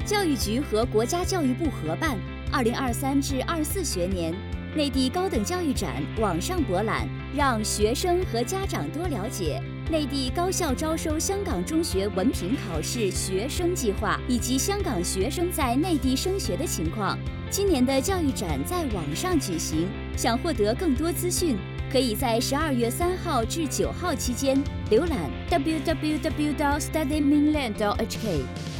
教育局和国家教育部合办2023至24学年内地高等教育展网上博览，让学生和家长多了解内地高校招收香港中学文凭考试学生计划以及香港学生在内地升学的情况。今年的教育展在网上举行，想获得更多资讯，可以在12月3号至9号期间浏览 www.studymainland.hk。